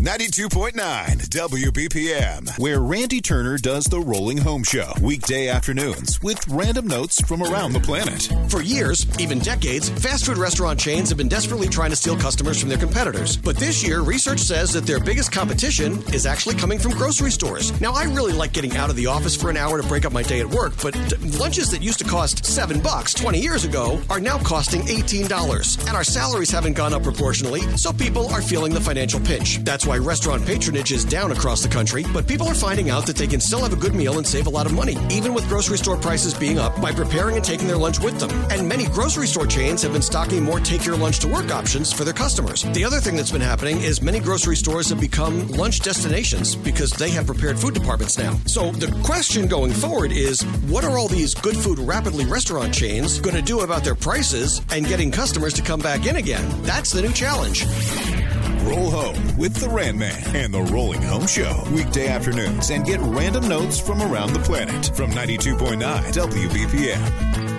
92.9 WBPM, where Randy Turner does the Rolling Home Show. Weekday afternoons with random notes from around the planet. For years, even decades, fast food restaurant chains have been desperately trying to steal customers from their competitors. But this year, research says that their biggest competition is actually coming from grocery stores. Now, I really like getting out of the office for an hour to break up my day at work, but lunches that used to cost $7 20 years ago are now costing $18. And our salaries haven't gone up proportionally, so people are feeling the financial pinch. That's why restaurant patronage is down across the country, but people are finding out that they can still have a good meal and save a lot of money, even with grocery store prices being up, by preparing and taking their lunch with them. And many grocery store chains have been stocking more take-your-lunch-to-work options for their customers. The other thing that's been happening is many grocery stores have become lunch destinations because they have prepared food departments now. So the question going forward is, what are all these good food rapidly restaurant chains going to do about their prices and getting customers to come back in again? That's the new challenge. Roll home with the Rand Man and the Rolling Home Show. Weekday afternoons and get random notes from around the planet from 92.9 WBPM.